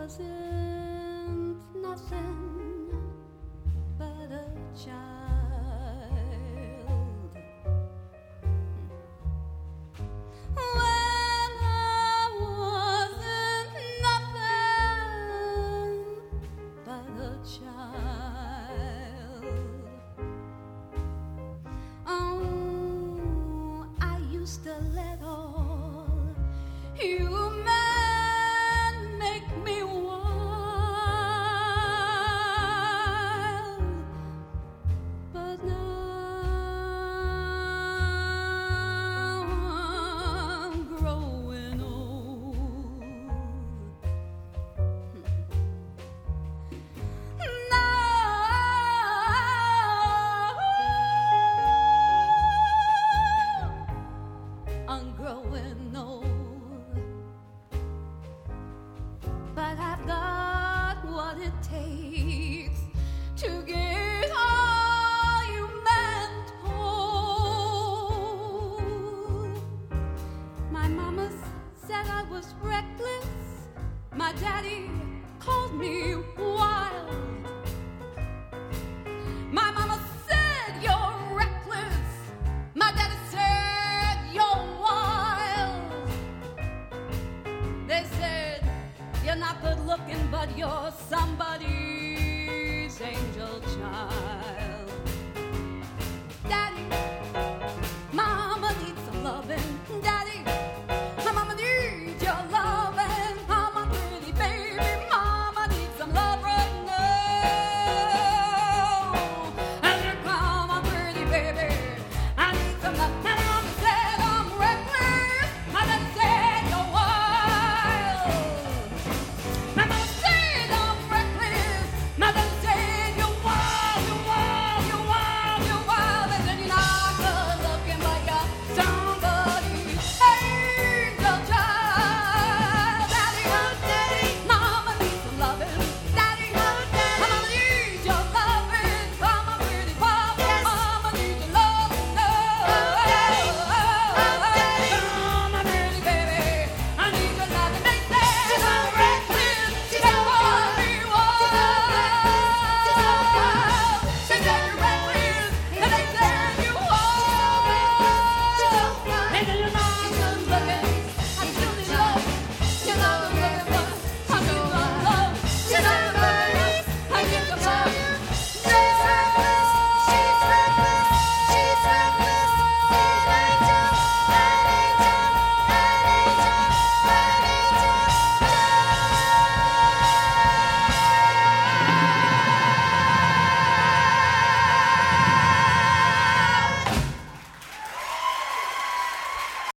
wasn't nothing but a child. When I wasn't nothing but a child. Oh, I used to let all you men make me wild, but now I'm growing old. Now I'm growing old, but I've got what it takes to get all you men told. My mama said I was reckless. My daddy called me wild. My mama said you're reckless. My daddy said you're wild. They said you're not good looking, but you're somebody's angel child.